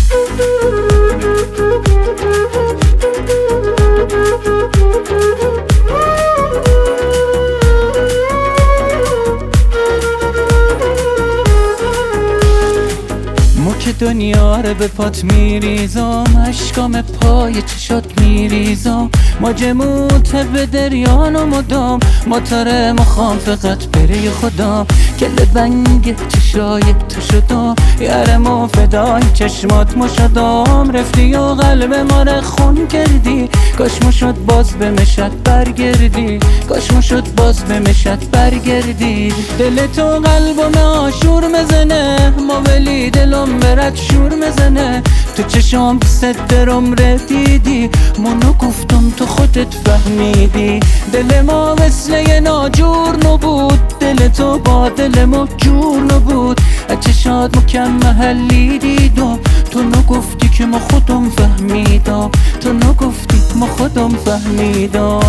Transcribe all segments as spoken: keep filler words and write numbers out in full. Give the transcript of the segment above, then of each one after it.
که دنیا رو به پات میریزم، اشکام پای چشات میریزم، ماجموت به دریان و مدام موتور مخوام فقط بری خدا، کل بنگ چشای تو شدم، یارم و فدای چشمات ما شدم، رفتی و قلب ما رو خون کردی، کاش ما شد باز به مشت برگردی، کاش ما شد باز به مشت برگردی. دل تو قلبم آشور مزنه، ما ولی دلم برد شور مزنه، تو چشام ست درم دیدی، منو گفتم تو خودت فهمیدی، دل ما مثل یه ناجور نبود، دل تو با دل ما جور نبود، چشات مکم محلی دیدم، تو نگفتی که ما خودم فهمیدم، تو نگفتی ما خودم فهمیدم.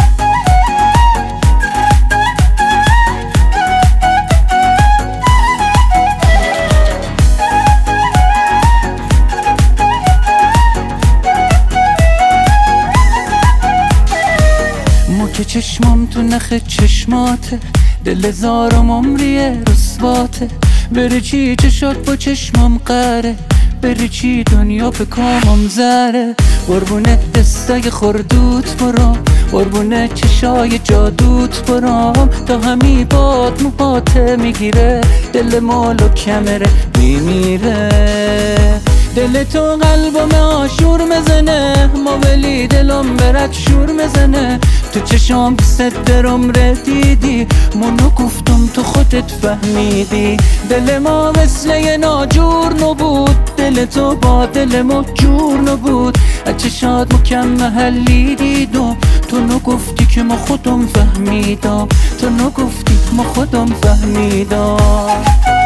که چشمام تو نخ چشماته، دل زارم عمریه رسواته، بری چی چشات با چشمام قره، بری چی دنیا به کامم زره، قربونه دستای خردوت برام، قربونه چشای جادوت برام، تا همی باد موهاته میگیره، دل مالو کمره میمیره، دل تو قلبم آشور مزنه، ما ولی دلم برد شور مزنه، تو چشام ست درم دیدی، منو گفتم تو خودت فهمیدی، دل ما مثل یه ناجور نبود، دل تو با دل ما جور نبود، چشات مکم محلی دیدم، تو نگفتی که ما خودم فهمیدم، تو نگفتی ما خودم فهمیدم.